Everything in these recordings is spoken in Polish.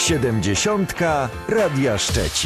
70. Radia Szczecin.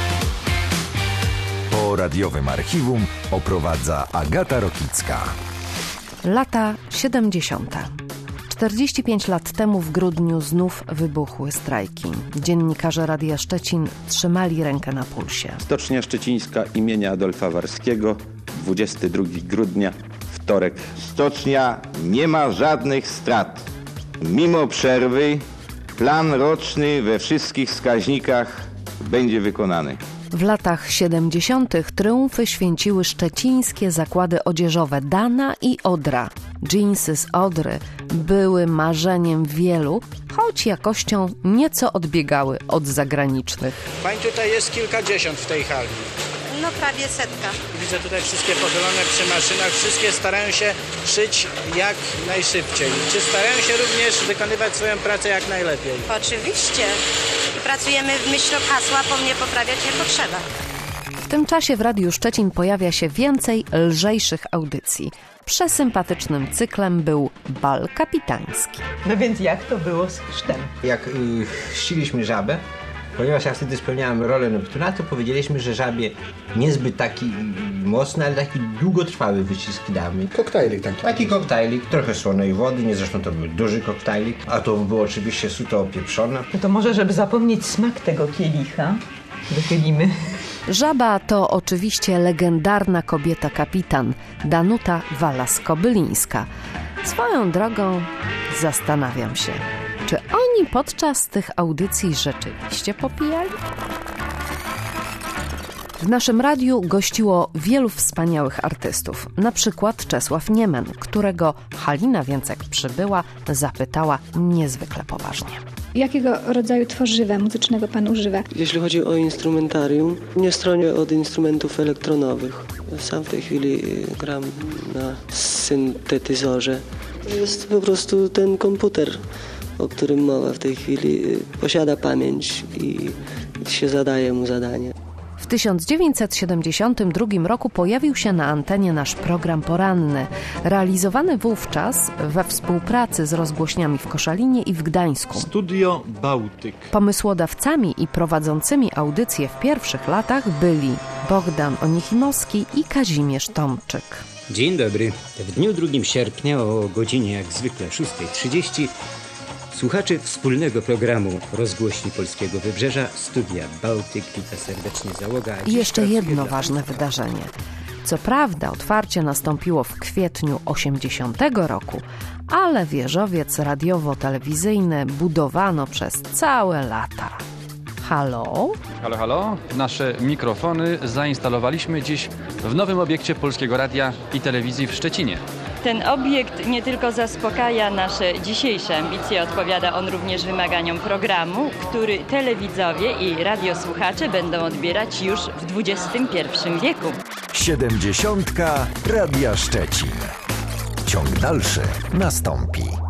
Po radiowym archiwum oprowadza Agata Rokicka. Lata 70. 45 lat temu w grudniu znów wybuchły strajki. Dziennikarze Radia Szczecin trzymali rękę na pulsie. Stocznia Szczecińska imienia Adolfa Warskiego, 22 grudnia, wtorek. Stocznia nie ma żadnych strat. Mimo przerwy plan roczny we wszystkich wskaźnikach będzie wykonany. W latach 70. triumfy święciły szczecińskie zakłady odzieżowe Dana i Odra. Dżinsy z Odry były marzeniem wielu, choć jakością nieco odbiegały od zagranicznych. Pań tutaj jest kilkadziesiąt w tej hali. No prawie setka. Widzę tutaj wszystkie pochylone przy maszynach. Wszystkie starają się szyć jak najszybciej. Czy starają się również wykonywać swoją pracę jak najlepiej? Oczywiście. I pracujemy w myśl hasła po mnie poprawiać jako trzeba. W tym czasie w Radiu Szczecin pojawia się więcej lżejszych audycji. Przesympatycznym cyklem był Bal Kapitański. No więc jak to było z chrztem? Jak chrzciliśmy żabę, ponieważ ja wtedy spełniałem rolę Neptuna, to powiedzieliśmy, że żabie niezbyt taki mocny, ale taki długotrwały wycisk damy. Koktajlik taki. Taki koktajlik, trochę słonej wody, nie zresztą to był duży koktajlik, a to było oczywiście suto opieprzone. No to może, żeby zapomnieć smak tego kielicha, wychylimy. Żaba to oczywiście legendarna kobieta kapitan Danuta Walas-Kobylińska. Swoją drogą zastanawiam się, czy oni podczas tych audycji rzeczywiście popijali? W naszym radiu gościło wielu wspaniałych artystów, na przykład Czesław Niemen, którego Halina Więcek przybyła, zapytała niezwykle poważnie. Jakiego rodzaju tworzywa muzycznego pan używa? Jeśli chodzi o instrumentarium, nie stronię od instrumentów elektronowych. Sam w tej chwili gram na syntetyzorze. Jest po prostu ten komputer, o którym mowa w tej chwili, posiada pamięć i się zadaje mu zadanie. W 1972 roku pojawił się na antenie nasz program poranny, realizowany wówczas we współpracy z rozgłośniami w Koszalinie i w Gdańsku. Studio Bałtyk. Pomysłodawcami i prowadzącymi audycje w pierwszych latach byli Bogdan Onichimowski i Kazimierz Tomczyk. Dzień dobry. W dniu 2 sierpnia o godzinie jak zwykle 6:30 słuchaczy wspólnego programu Rozgłośni Polskiego Wybrzeża, Studia Bałtyk, wita serdecznie załoga. I jeszcze jedno ważne wydarzenie. Co prawda otwarcie nastąpiło w kwietniu 80 roku, ale wieżowiec radiowo-telewizyjny budowano przez całe lata. Halo? Halo, halo. Nasze mikrofony zainstalowaliśmy dziś w nowym obiekcie Polskiego Radia i Telewizji w Szczecinie. Ten obiekt nie tylko zaspokaja nasze dzisiejsze ambicje, odpowiada on również wymaganiom programu, który telewidzowie i radiosłuchacze będą odbierać już w XXI wieku. 70. Radia Szczecin. Ciąg dalszy nastąpi.